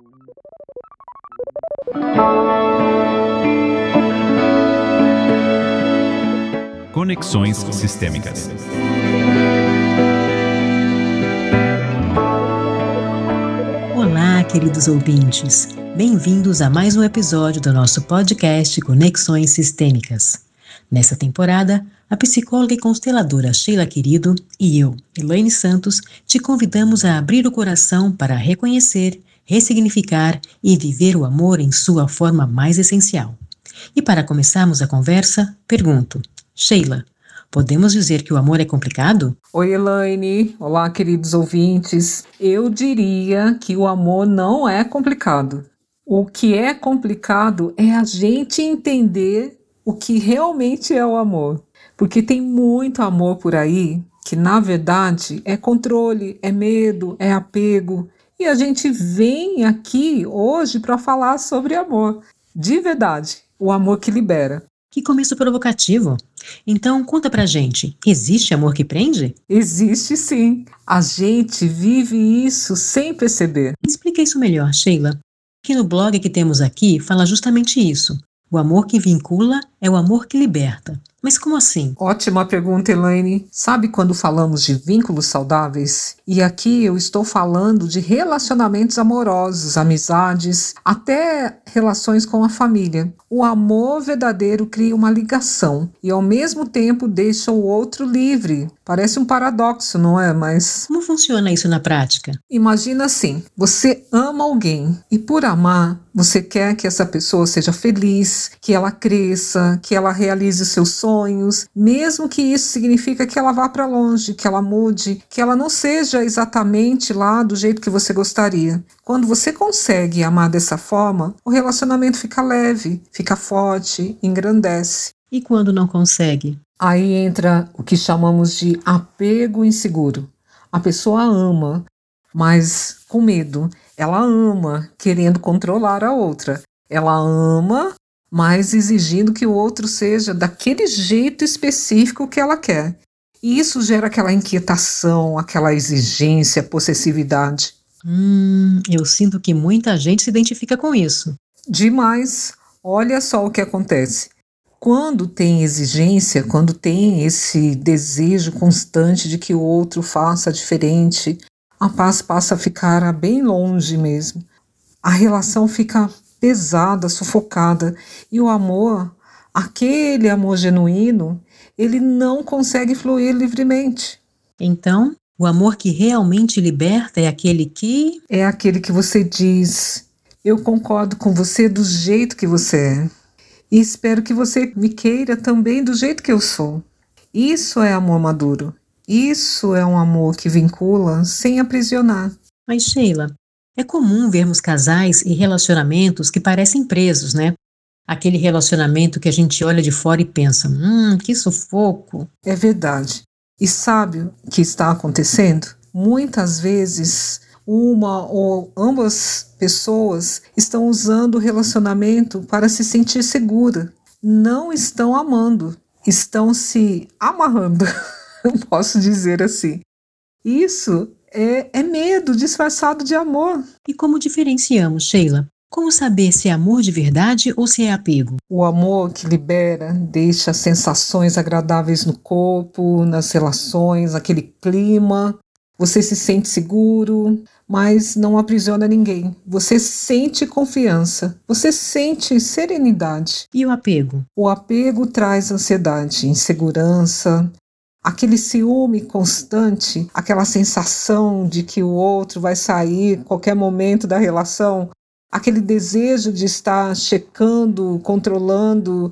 Conexões Sistêmicas. Olá, queridos ouvintes. Bem-vindos a mais um episódio do nosso podcast Conexões Sistêmicas. Nessa temporada, a psicóloga e consteladora Sheila Querido e eu, Elaine Santos, te convidamos a abrir o coração para reconhecer, ressignificar e viver o amor em sua forma mais essencial. E para começarmos a conversa, pergunto: Sheila, podemos dizer que o amor é complicado? Oi, Elaine. Olá, queridos ouvintes. Eu diria que o amor não é complicado. O que é complicado é a gente entender o que realmente é o amor. Porque tem muito amor por aí que, na verdade, é controle, é medo, é apego. E a gente vem aqui hoje para falar sobre amor. De verdade, o amor que libera. Que começo provocativo! Então, conta pra gente, existe amor que prende? Existe sim. A gente vive isso sem perceber. Explica isso melhor, Sheila. Que no blog que temos aqui fala justamente isso. O amor que vincula é o amor que liberta. Mas como assim? Ótima pergunta, Elaine. Sabe quando falamos de vínculos saudáveis? E aqui eu estou falando de relacionamentos amorosos, amizades, até relações com a família. O amor verdadeiro cria uma ligação e ao mesmo tempo deixa o outro livre. Parece um paradoxo, não é? Mas como funciona isso na prática? Imagina assim, você ama alguém e por amar, você quer que essa pessoa seja feliz, que ela cresça, que ela realize seus sonhos, mesmo que isso significa que ela vá para longe, que ela mude, que ela não seja exatamente lá do jeito que você gostaria. Quando você consegue amar dessa forma, o relacionamento fica leve, fica forte, engrandece. E quando não consegue? Aí entra o que chamamos de apego inseguro. A pessoa ama, mas com medo. Ela ama, querendo controlar a outra. Ela ama, mas exigindo que o outro seja daquele jeito específico que ela quer. E isso gera aquela inquietação, aquela exigência, possessividade. Eu sinto que muita gente se identifica com isso. Demais. Olha só o que acontece. Quando tem exigência, quando tem esse desejo constante de que o outro faça diferente, a paz passa a ficar bem longe mesmo. A relação fica pesada, sufocada. E o amor, aquele amor genuíno, ele não consegue fluir livremente. Então, o amor que realmente liberta é aquele que... É aquele que você diz: eu concordo com você do jeito que você é. E espero que você me queira também do jeito que eu sou. Isso é amor maduro. Isso é um amor que vincula sem aprisionar. Mas, Sheila, é comum vermos casais e relacionamentos que parecem presos, né? Aquele relacionamento que a gente olha de fora e pensa, que sufoco. É verdade. E sabe o que está acontecendo? Muitas vezes uma ou ambas pessoas estão usando o relacionamento para se sentir segura. Não estão amando, estão se amarrando, posso dizer assim. Isso é medo disfarçado de amor. E como diferenciamos, Sheila? Como saber se é amor de verdade ou se é apego? O amor que libera deixa sensações agradáveis no corpo, nas relações, aquele clima. Você se sente seguro, mas não aprisiona ninguém. Você sente confiança, você sente serenidade. E o apego? O apego traz ansiedade, insegurança, aquele ciúme constante, aquela sensação de que o outro vai sair a qualquer momento da relação, aquele desejo de estar checando, controlando,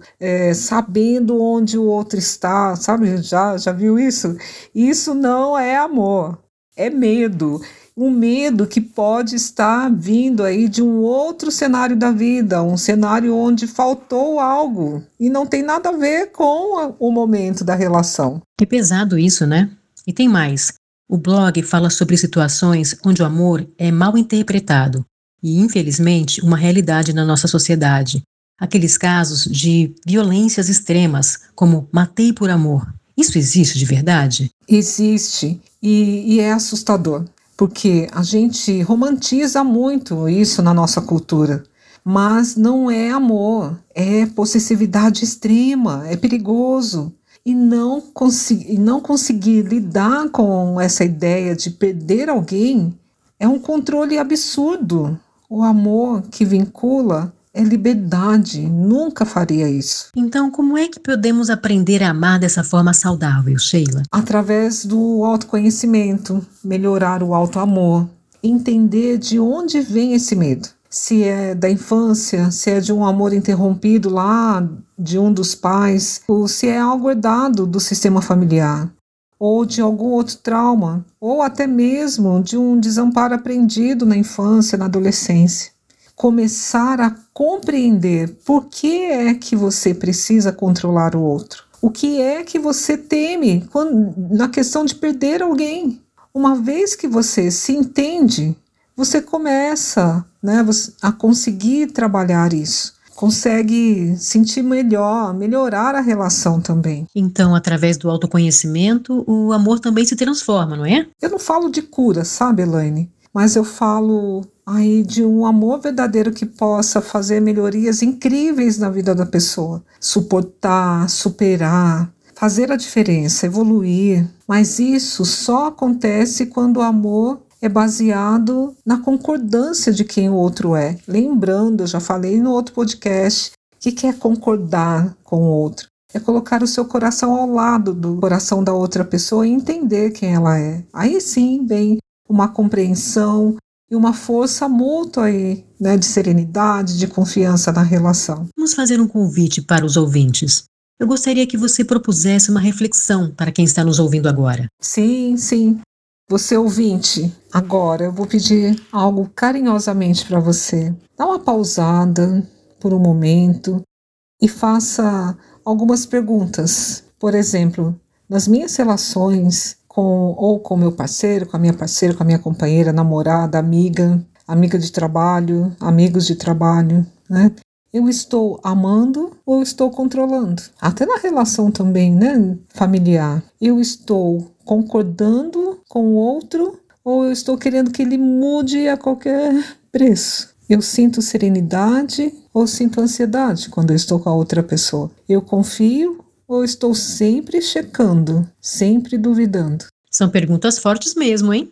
sabendo onde o outro está, sabe? Já viu isso? Isso não é amor. É medo, um medo que pode estar vindo aí de um outro cenário da vida, um cenário onde faltou algo e não tem nada a ver com o momento da relação. É pesado isso, né? E tem mais. O blog fala sobre situações onde o amor é mal interpretado e, infelizmente, uma realidade na nossa sociedade. Aqueles casos de violências extremas, como matei por amor. Isso existe de verdade? Existe e é assustador. porque a gente romantiza muito isso na nossa cultura. Mas não é amor, é possessividade extrema, é perigoso. E não conseguir lidar com essa ideia de perder alguém é um controle absurdo. O amor que vincula é liberdade, nunca faria isso. Então, como é que podemos aprender a amar dessa forma saudável, Sheila? Através do autoconhecimento, melhorar o autoamor, entender de onde vem esse medo. Se é da infância, se é de um amor interrompido lá de um dos pais, ou se é algo herdado do sistema familiar, ou de algum outro trauma, ou até mesmo de um desamparo aprendido na infância, na adolescência. Começar a compreender por que é que você precisa controlar o outro. O que é que você teme na questão de perder alguém. Uma vez que você se entende, você começa, a conseguir trabalhar isso. Consegue sentir melhorar a relação também. Então, através do autoconhecimento, o amor também se transforma, não é? Eu não falo de cura, sabe, Elaine? Mas eu falo aí de um amor verdadeiro que possa fazer melhorias incríveis na vida da pessoa. Suportar, superar, fazer a diferença, evoluir. Mas isso só acontece quando o amor é baseado na concordância de quem o outro é. Lembrando, eu já falei no outro podcast, o que é concordar com o outro? É colocar o seu coração ao lado do coração da outra pessoa e entender quem ela é. Aí sim vem uma compreensão e uma força mútua aí, de serenidade, de confiança na relação. Vamos fazer um convite para os ouvintes. Eu gostaria que você propusesse uma reflexão para quem está nos ouvindo agora. Sim. Você ouvinte, agora eu vou pedir algo carinhosamente para você. Dá uma pausada por um momento e faça algumas perguntas. Por exemplo, nas minhas relações com meu parceiro, com a minha parceira, com a minha companheira, namorada, amiga de trabalho, amigos de trabalho, Eu estou amando ou estou controlando? Até na relação também, familiar. Eu estou concordando com o outro ou eu estou querendo que ele mude a qualquer preço? Eu sinto serenidade ou sinto ansiedade quando eu estou com a outra pessoa? Eu confio ou estou sempre checando, sempre duvidando? São perguntas fortes mesmo, hein?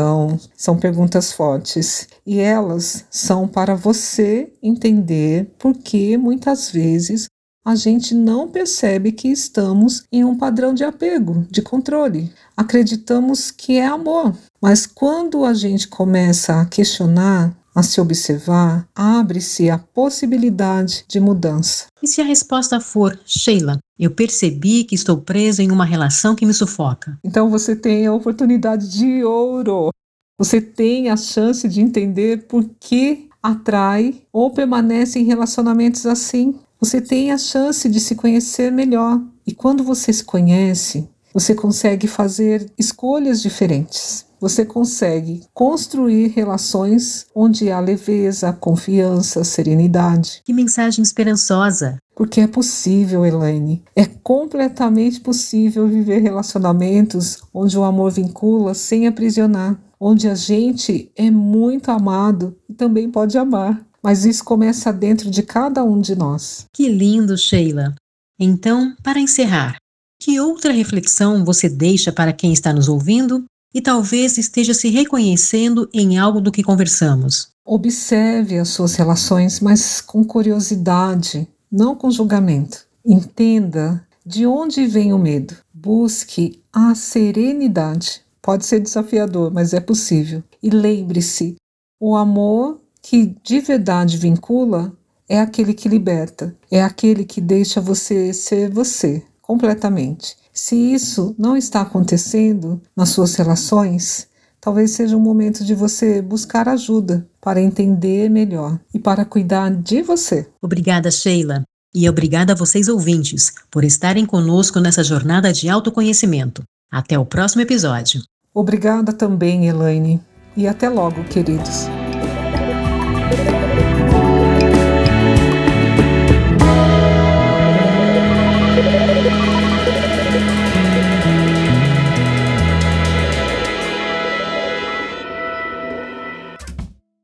São perguntas fortes. E elas são para você entender por que muitas vezes a gente não percebe que estamos em um padrão de apego, de controle. Acreditamos que é amor. Mas quando a gente começa a questionar, a se observar, abre-se a possibilidade de mudança. E se a resposta for, Sheila, eu percebi que estou preso em uma relação que me sufoca? Então você tem a oportunidade de ouro. Você tem a chance de entender por que atrai ou permanece em relacionamentos assim. Você tem a chance de se conhecer melhor. E quando você se conhece, você consegue fazer escolhas diferentes. Você consegue construir relações onde há leveza, confiança, serenidade. Que mensagem esperançosa! Porque é possível, Elaine. É completamente possível viver relacionamentos onde o amor vincula sem aprisionar. Onde a gente é muito amado e também pode amar. Mas isso começa dentro de cada um de nós. Que lindo, Sheila! Então, para encerrar, que outra reflexão você deixa para quem está nos ouvindo e talvez esteja se reconhecendo em algo do que conversamos? Observe as suas relações, mas com curiosidade, não com julgamento. Entenda de onde vem o medo. Busque a serenidade. Pode ser desafiador, mas é possível. E lembre-se, o amor que de verdade vincula é aquele que liberta, é aquele que deixa você ser você, completamente. Se isso não está acontecendo nas suas relações, talvez seja um momento de você buscar ajuda para entender melhor e para cuidar de você. Obrigada, Sheila. E obrigada a vocês ouvintes por estarem conosco nessa jornada de autoconhecimento. Até o próximo episódio. Obrigada também, Elaine. E até logo, queridos.